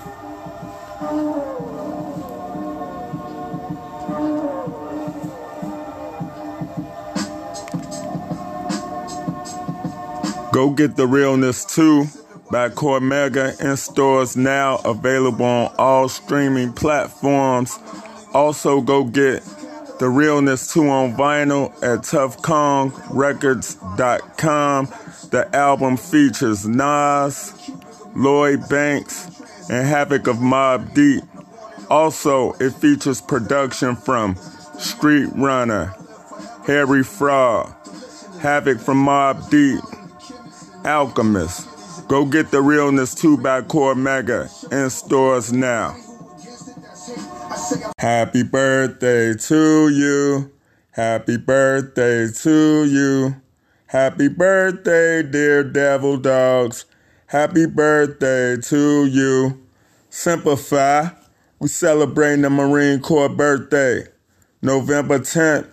Go get The Realness 2 by Cormega in stores now, available on all streaming platforms. Also, go get The Realness 2 on vinyl at toughkongrecords.com. The album features Nas, Lloyd Banks, and Havoc of Mobb Deep. Also, it features production from Street Runner, Harry Fraud, Havoc from Mobb Deep, Alchemist. Go get The Realness 2 by Cormega in stores now. Happy birthday to you. Happy birthday to you. Happy birthday, dear Devil Dogs. Happy birthday to you. Simplify. We celebrating the Marine Corps birthday. November 10th,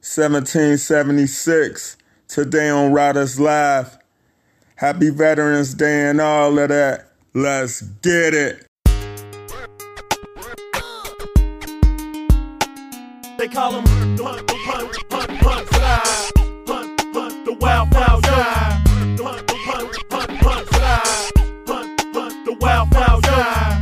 1776. Today on Riders Live. Happy Veterans Day and all of that. Let's get it. They call him the the wild foul guy. The wild foul guy.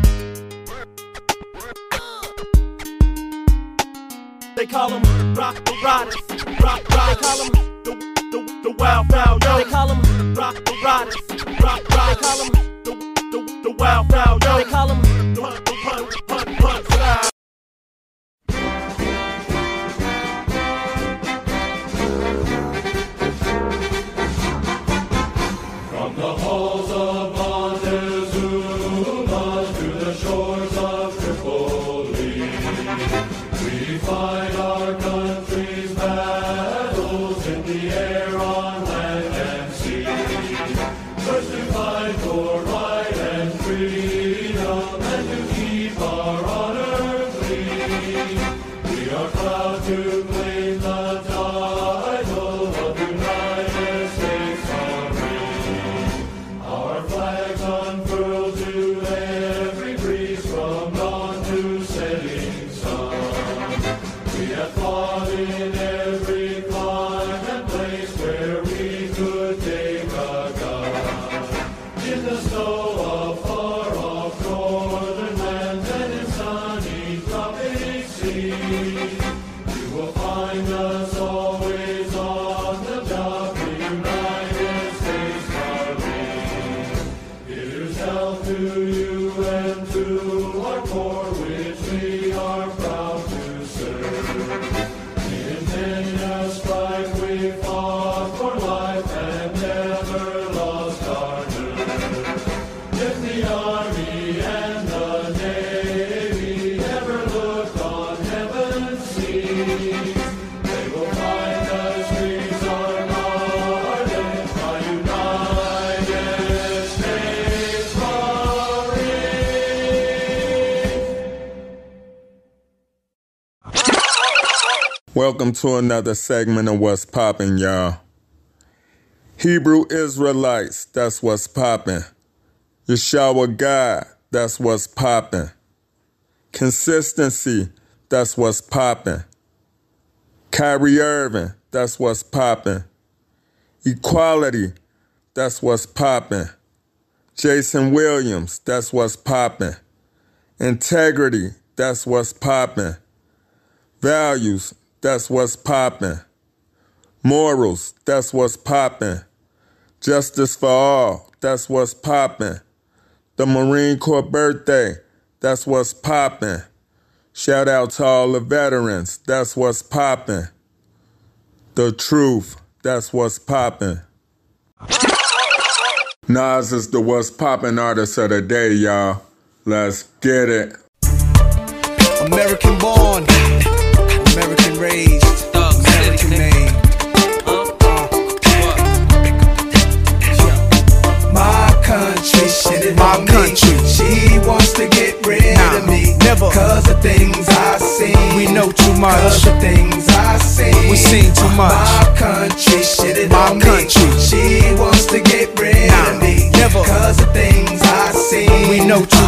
They call him Rock the Riders. Rock Riders. They call him the wild foul guy. They call him Rock the Riders. Rock Riders. They call him the wild foul guy. They call him the punch guy. From the halls of Montezuma to the shores of Tripoli, we fight our country's battles in the air, on land and sea. First to fight for right and freedom, and to keep our honor clean. We are proud to claim the title of United States Army. Our flags unfurled to every breeze, from dawn to setting sun. We have fought in every clime and place where we could take a gun. In the snow of far-off northern lands and in sunny tropic seas, you will find us always on the job, the United States Marine. Here's health to you and to our corps, which we are proud to serve. In many a strife we fought for life and never lost our nerve. If the Army and the Navy ever looked on heaven's seas, they will find the streets are guarded by United States Marines. Welcome to another segment of What's Poppin', y'all. Hebrew Israelites, that's what's poppin'. Yeshua God, that's what's poppin'. Consistency, that's what's poppin'. Kyrie Irving, that's what's poppin'. Equality, that's what's poppin'. Jason Williams, that's what's poppin'. Integrity, that's what's poppin'. Values, that's what's poppin'. Morals, that's what's poppin'. Justice for all, that's what's poppin'. The Marine Corps birthday, that's what's poppin'. Shout out to all the veterans, that's what's poppin'. The truth, that's what's poppin'. Nas is the what's poppin' artist of the day, y'all. Let's get it. American born, American raised, American made. My country, shit it on me. She wants to get rid of me. Never. Cause of things I seen. We know too much. Cause of things I seen. We seen too much. My country, shit it on me. She wants to get rid of me. Never. Cause of things I seen. We know too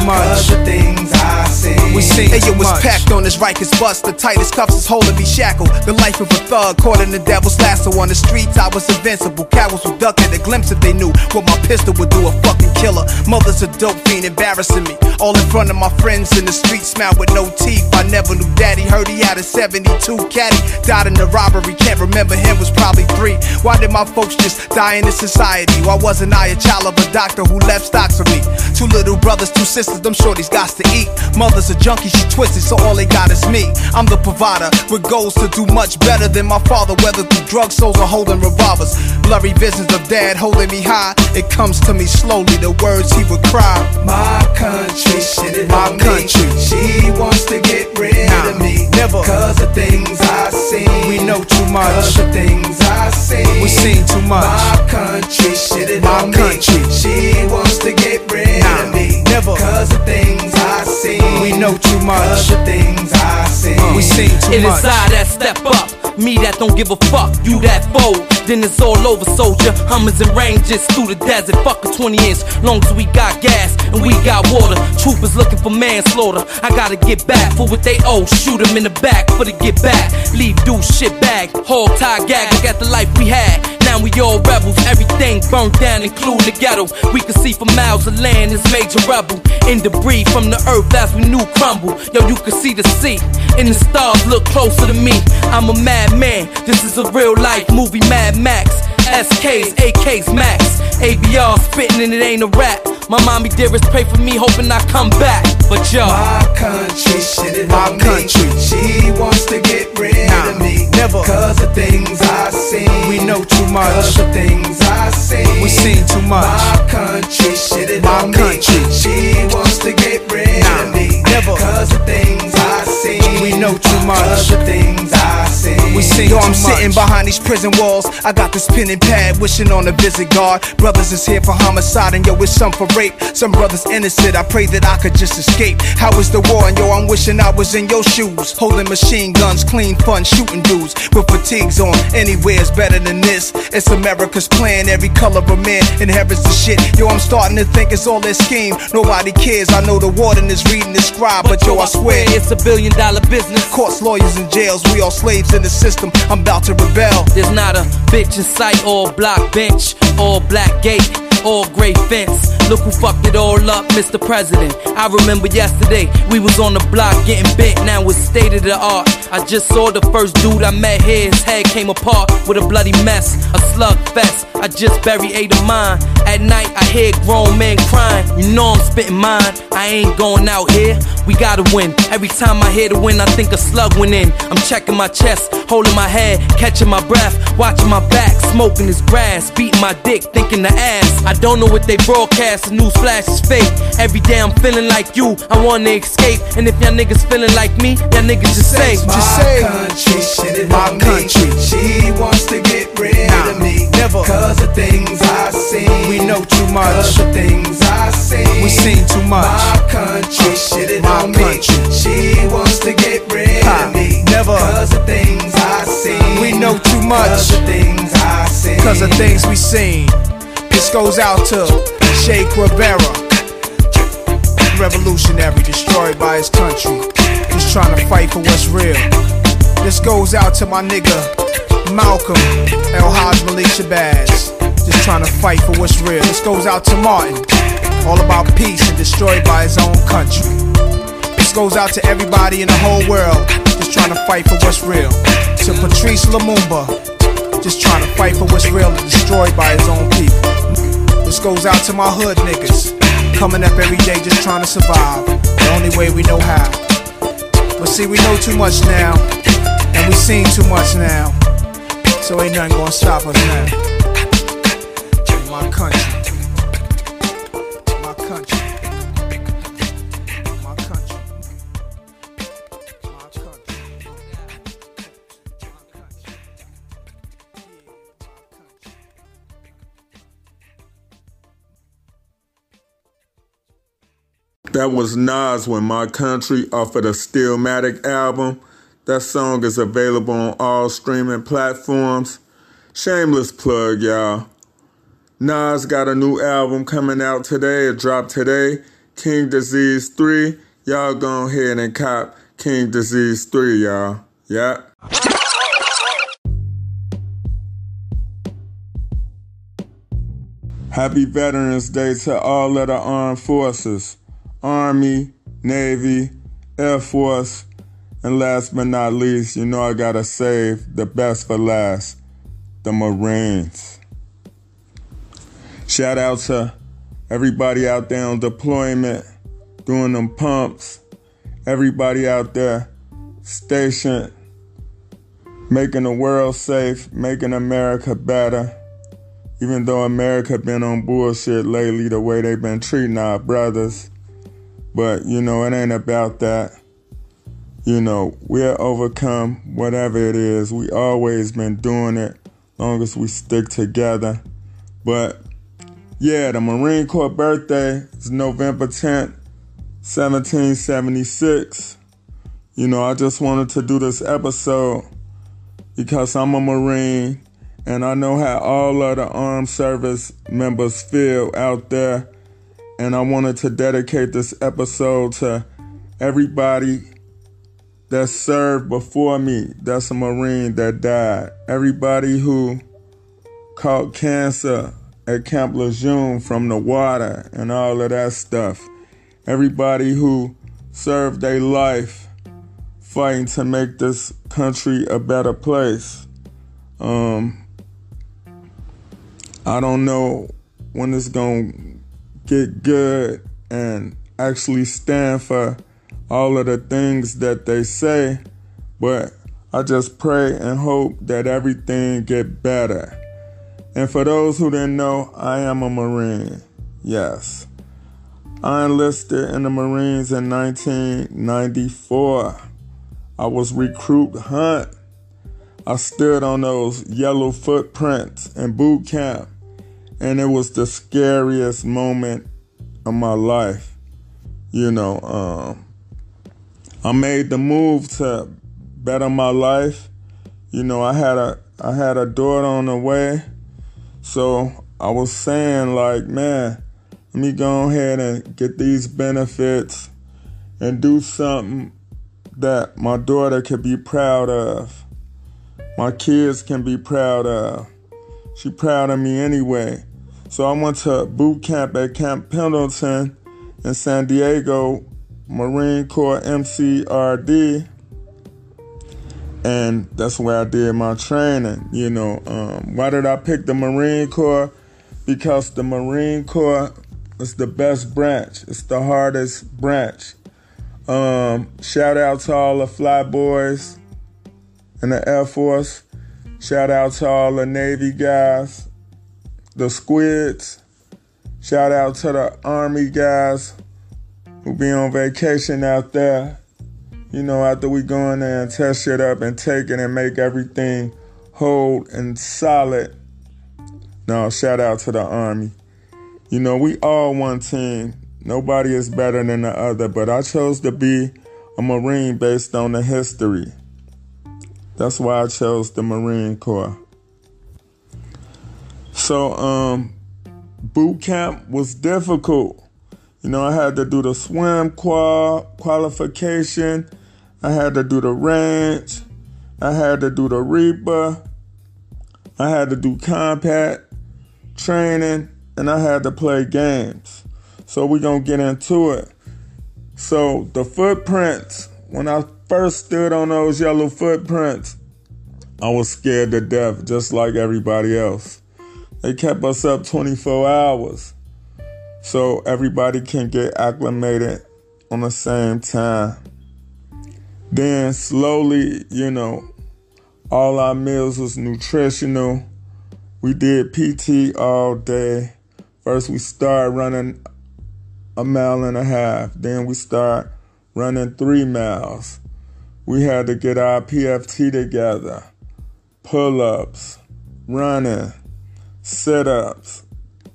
much. The things I seen. We seen hey, it was packed on this Rikers bus. The tightest cuffs is holding me shackled. The life of a thug caught in the devil's lasso. On the streets I was invincible. Cowards would duck at a glimpse if they knew what my pistol would do. A fucking killer. Mother's a dope fiend embarrassing me. All in front of my friends in the street, smile with no teeth. I never knew daddy. Heard he had a 72 caddy. Died in the robbery. Can't remember him, was probably 3. Why did my folks just die in this society? Why wasn't I a child of a doctor who left stocks for me? 2 little brothers, 2 sisters, them shorties gots to eat. Mother's a junkie, she twisted, so all they got is me. I'm the provider with goals to do much better than my father, whether through drugs, souls, or holding revolvers. Blurry visions of dad holding me high. It comes to me slowly, the words he would cry. My country, shit, my country. She wants to get rid of me. Never. Cause the things I seen. We know too much. Cause the things I seen. We seen too much. My country, shit, my country. She wants to get rid of me. Never. Cause the things I seen. We know too much. Cause the things I seen. We seen too much. It is I that step up. Me that don't give a fuck, you that fold. Then it's all over, soldier. Hummers and Rangers through the desert. Fuck a 20 inch, long as we got gas and we got water. Troopers looking for manslaughter. I gotta get back for what they owe. Shoot them in the back for the get back. Leave dude shit bag, hog tie gag. Look at the life we had. Now we all rebels. Everything burned down, including the ghetto. We can see for miles of land, it's major rebel. In debris from the earth as we knew crumble. Yo, you can see the sea and the stars look closer to me. I'm a madman, this is a real life movie. Mad Max, SKs, AKs, Max, ABR spitting and it ain't a rap. My mommy dearest pray for me, hoping I come back. But yo, my country, shit, my country. She wants to get rid of me. Never. Cause the things I seen. We know too much. Cause the things I seen. We seen too much. My country, shit, my country. She wants to get rid of me. Never. Cause the things I seen. We know too much. Cause the things I seen. We seen. Yo, I'm sitting behind these prison walls. I got this pen and pad, wishing on a visit guard. Brothers is here for homicide, and yo, it's some for rape. Some brothers innocent, I pray that I could just escape. How is the war? And yo, I'm wishing I was in your shoes, holding machine guns, clean fun, shooting dudes with fatigues on. Anywhere's better than this. It's America's plan, every color of man inherits the shit. Yo, I'm starting to think it's all their scheme. Nobody cares, I know the warden is reading the scribe, but yo, I swear it's $1 billion business. Courts, lawyers, and jails, we all slaves in the system. I'm about to rebel. There's not a bitch in sight, all block bench, all black gate, all gray fence. Look who fucked it all up, Mr. President. I remember yesterday, we was on the block getting bent, now it's state of the art. I just saw the first dude I met here, his head came apart with a bloody mess, a slug fest. I just buried 8 of mine. At night I hear grown men crying. You know I'm spitting mine, I ain't going out here. We gotta win. Every time I hear the win, I think a slug went in. I'm checking my chest, holding my head, catching my breath, watching my back, smoking this grass, beating my dick, thinking the ass. I don't know what they broadcast, the news flash is fake. Every day I'm feeling like you, I wanna escape. And if y'all niggas feeling like me, y'all niggas just say, just say. My country, shit, my country. She wants to get rid of me. Never. Cause the things I seen. We know too much. Cause the things I seen. We seen too much. My country, shit, my country. She wants to get rid of me. Never. Cause the things I seen. We know too much. Cause the things I seen. Cause the things we seen. This goes out to Che Guevara, revolutionary, destroyed by his country, just trying to fight for what's real. This goes out to my nigga Malcolm El-Haj Malik Shabazz, just trying to fight for what's real. This goes out to Martin, all about peace and destroyed by his own country. This goes out to everybody in the whole world, just trying to fight for what's real. To Patrice Lumumba, just trying to fight for what's real and destroyed by his own people. This goes out to my hood niggas, coming up every day just trying to survive, the only way we know how. But see, we know too much now, and we seen too much now, so ain't nothing gonna stop us now. My country. My country. My country. My country. That was Nas with My Country off of the Stillmatic album. That song is available on all streaming platforms. Shameless plug, y'all. Nas got a new album coming out today. It dropped today. King Disease 3. Y'all go ahead and cop King Disease 3, y'all. Yep. Happy Veterans Day to all of the armed forces, Army, Navy, Air Force, and last but not least, you know I gotta save the best for last, the Marines. Shout out to everybody out there on deployment, doing them pumps, everybody out there stationed, making the world safe, making America better. Even though America been on bullshit lately, the way they've been treating our brothers. But, you know, it ain't about that. You know, we'll overcome whatever it is. We always been doing it, long as we stick together. But, yeah, the Marine Corps birthday is November 10th, 1776. You know, I just wanted to do this episode because I'm a Marine. And I know how all of the armed service members feel out there. And I wanted to dedicate this episode to everybody that served before me. That's a Marine that died. Everybody who caught cancer at Camp Lejeune from the water and all of that stuff. Everybody who served their life fighting to make this country a better place. I don't know when it's going to get good and actually stand for all of the things that they say, but I just pray and hope that everything get better. And for those who didn't know, I am a Marine. Yes. I enlisted in the Marines in 1994. I was recruit hunt. I stood on those yellow footprints in boot camp, and it was the scariest moment of my life. You know, I made the move to better my life. You know, I had a daughter on the way, so I was saying like, man, let me go ahead and get these benefits and do something that my daughter could be proud of. My kids can be proud of. She proud of me anyway. So I went to boot camp at Camp Pendleton in San Diego, Marine Corps MCRD. And that's where I did my training. You know, why did I pick the Marine Corps? Because the Marine Corps is the best branch. It's the hardest branch. Shout out to all the fly boys in the Air Force. Shout out to all the Navy guys, the squids. Shout out to the Army guys who be on vacation out there. You know, after we go in there and test shit up and take it and make everything hold and solid. No, shout out to the Army. You know, we all one team. Nobody is better than the other, but I chose to be a Marine based on the history. That's why I chose the Marine Corps. So, boot camp was difficult. You know, I had to do the swim qualification. I had to do the range. I had to do the Reaper. I had to do combat training. And I had to play games. So we're going to get into it. So the footprints, when I first stood on those yellow footprints, I was scared to death, just like everybody else. They kept us up 24 hours so everybody can get acclimated on the same time. Then slowly, you know, all our meals was nutritional. We did PT all day. First we started running a mile and a half. Then we started running 3 miles. We had to get our PFT together. Pull-ups, running, sit-ups.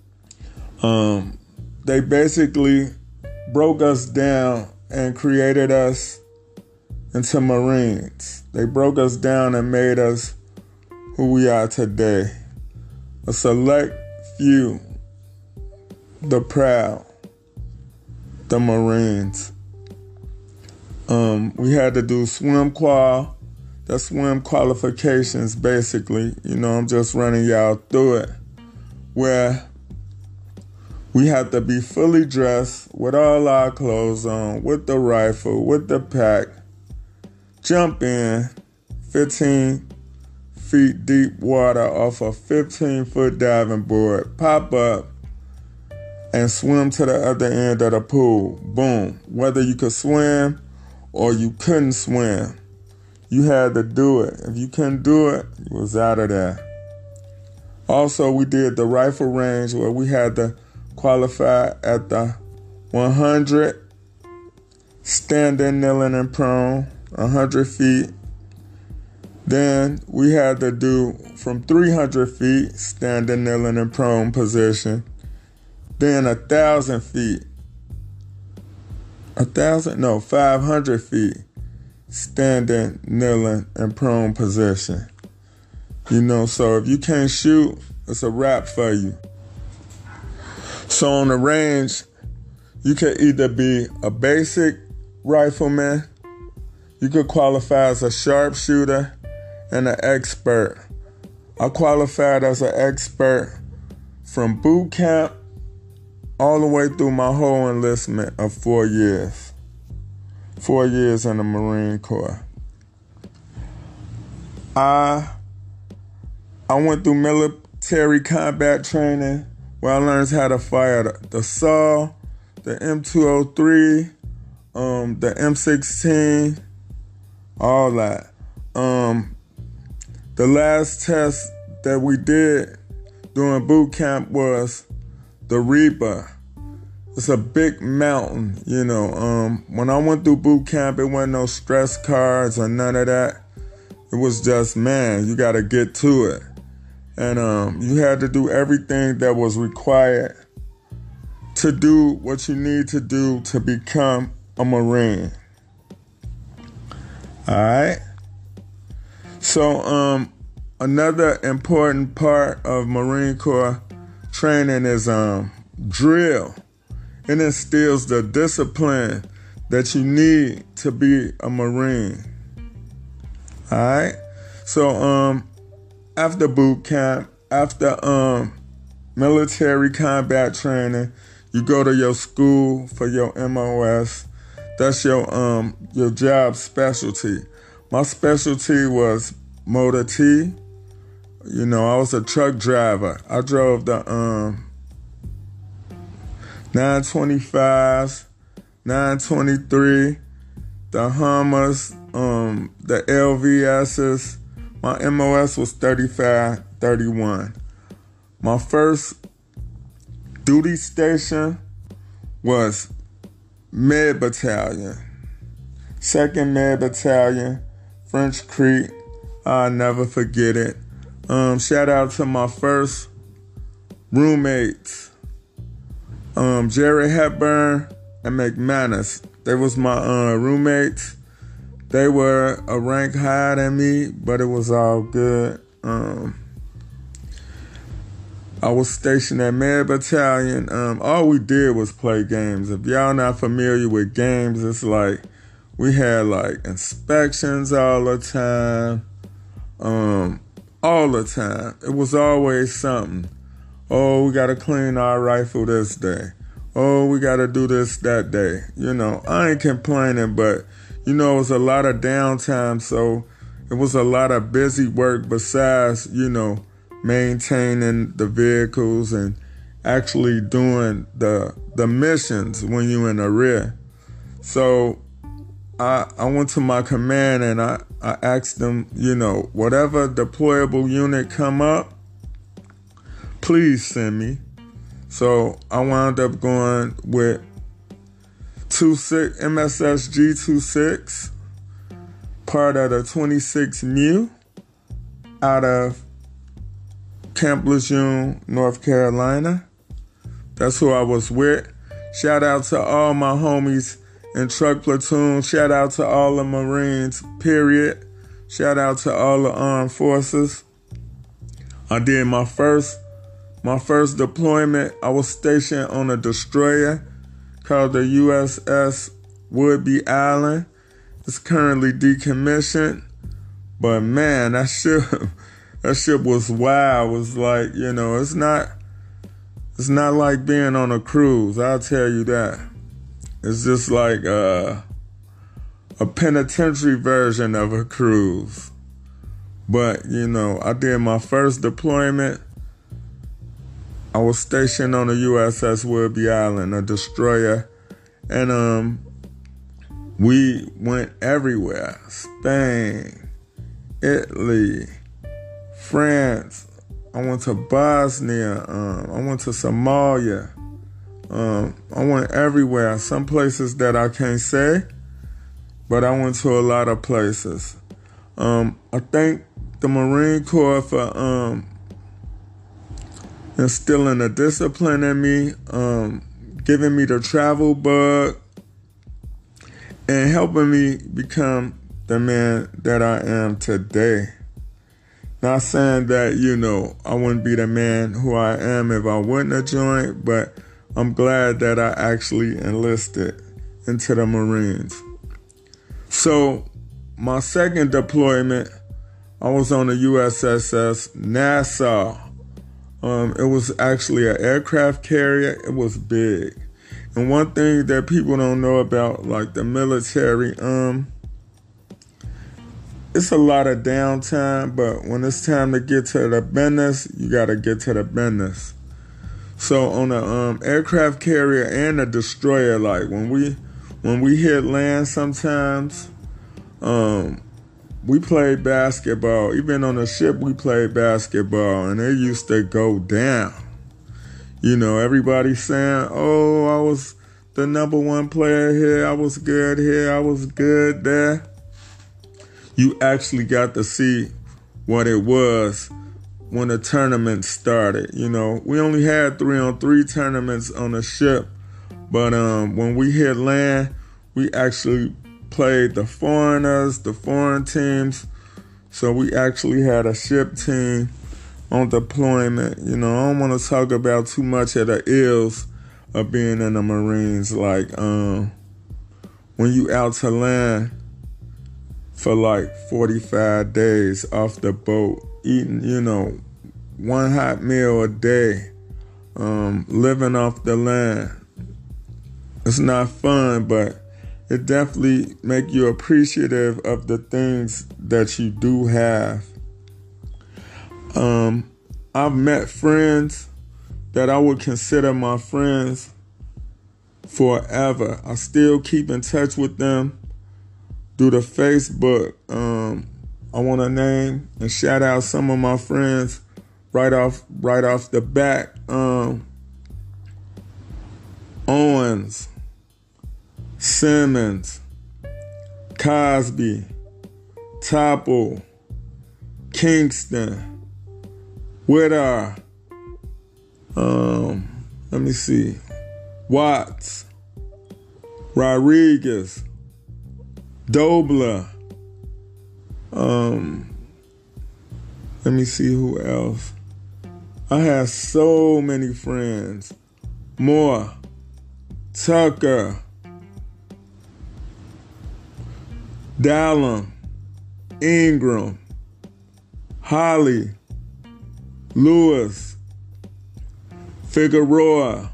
They basically broke us down and created us into Marines. They broke us down and made us who we are today. A select few, the proud. the Marines. We had to do swim qual. That's swim qualifications, basically. I'm just running y'all through it. Where we had to be fully dressed with all our clothes on, with the rifle, with the pack, jump in 15 feet deep water off a 15-foot diving board, pop up, and swim to the other end of the pool. Boom. Whether you could swim or you couldn't swim, you had to do it. If you couldn't do it, you was out of there. Also, we did the rifle range where we had to qualify at the 100, standing, kneeling, and prone, 100 feet. Then we had to do from 300 feet, standing, kneeling, and prone position. Then 1,000 feet. 500 feet, standing, kneeling, and prone position. So if you can't shoot, it's a wrap for you. So on the range, you could either be a basic rifleman, you could qualify as a sharpshooter, and an expert. I qualified as an expert from boot camp all the way through my whole enlistment of 4 years. 4 years in the Marine Corps. I went through military combat training where I learned how to fire the SAW, the M203, the M16, all that. The last test that we did during boot camp was the Reaper. It's a big mountain, When I went through boot camp, it wasn't no stress cards or none of that. It was just, you got to get to it. And you had to do everything that was required to do what you need to do to become a Marine. All right? So another important part of Marine Corps training is drill. It instills the discipline that you need to be a Marine. All right? So after boot camp, after military combat training, you go to your school for your MOS. That's your job specialty. My specialty was motor T. I was a truck driver. I drove the 925s, 923, the Hummers, the LVSs. My MOS was 3531. My first duty station was Med Battalion, 2nd Med Battalion, French Creek. I'll never forget it. Shout out to my first roommates, Jerry Hepburn and McManus. They was my roommates. They were a rank higher than me, but it was all good. I was stationed at Med Battalion. All we did was play games. If y'all not familiar with games, it's like we had inspections all the time. All the time. It was always something. Oh, we got to clean our rifle this day. Oh, we got to do this that day. I ain't complaining, but, it was a lot of downtime, so it was a lot of busy work besides, maintaining the vehicles and actually doing the missions when you in the rear. So I went to my command and I asked them, whatever deployable unit come up, please send me. So I wound up going with MSS G26, part of the 26 Mu out of Camp Lejeune, North Carolina. That's who I was with. Shout out to all my homies in Truck Platoon. Shout out to all the Marines, period. Shout out to all the armed forces. I did my first deployment. I was stationed on a destroyer called the USS Woodby Island. It's currently decommissioned. But man, that ship was wild. It was like, it's not like being on a cruise, I'll tell you that. It's just like a penitentiary version of a cruise. But, I did my first deployment. I was stationed on the USS Woodby Island, a destroyer. And we went everywhere. Spain, Italy, France. I went to Bosnia. I went to Somalia. I went everywhere. Some places that I can't say, but I went to a lot of places. I thank the Marine Corps for instilling a discipline in me, giving me the travel bug, and helping me become the man that I am today. Not saying that, I wouldn't be the man who I am if I wouldn't have joined, but I'm glad that I actually enlisted into the Marines. So, my second deployment, I was on the USS Nassau. It was actually an aircraft carrier. It was big. And one thing that people don't know about, like the military, it's a lot of downtime, but when it's time to get to the business, you got to get to the business. So on the aircraft carrier and the destroyer, like when we hit land sometimes, we played basketball. Even on the ship, we played basketball, and it used to go down. Everybody saying, oh, I was the number one player here, I was good here, I was good there. You actually got to see what it was when the tournament started. We only had 3-on-3 tournaments on the ship, but when we hit land, we actually played the foreigners, the foreign teams. So we actually had a ship team on deployment. I don't want to talk about too much of the ills of being in the Marines. Like when you out to land for like 45 days off the boat, eating, one hot meal a day, living off the land. It's not fun, but it definitely make you appreciative of the things that you do have. I've met friends that I would consider my friends forever. I still keep in touch with them through the Facebook. I want to name and shout out some of my friends right off the bat. Owens, Simmons, Cosby, Topple, Kingston, Whittar, let me see, Watts, Rodriguez, Dobler, let me see who else. I have so many friends. Moore, Tucker, Dallum, Ingram, Holly, Lewis, Figueroa,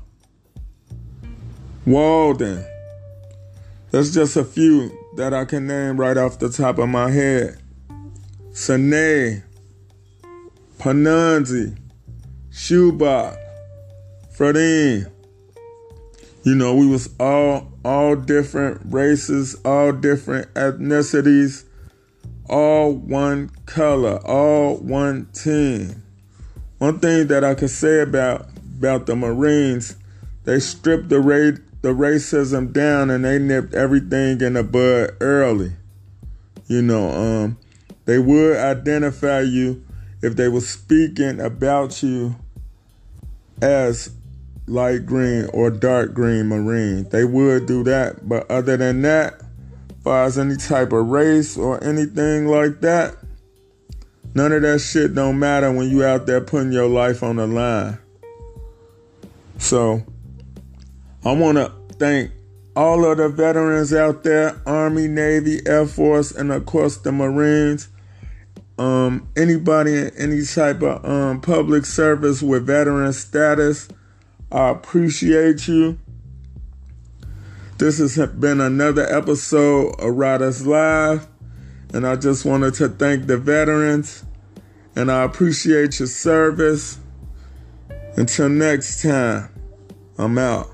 Walden. That's just a few that I can name right off the top of my head. Sine, Panunzi, Schubach, Fredine. We was all different races, all different ethnicities, all one color, all one team. One thing that I could say about the Marines, they stripped the racism down and they nipped everything in the bud early. They would identify you if they were speaking about you as light green or dark green Marine. They would do that, but other than that, as far as any type of race or anything like that, none of that shit don't matter when you out there putting your life on the line. So I want to thank all of the veterans out there, Army, Navy, Air Force, and of course the Marines. Anybody in any type of public service with veteran status, I appreciate you. This has been another episode of Riders Live, and I just wanted to thank the veterans, and I appreciate your service. Until next time, I'm out.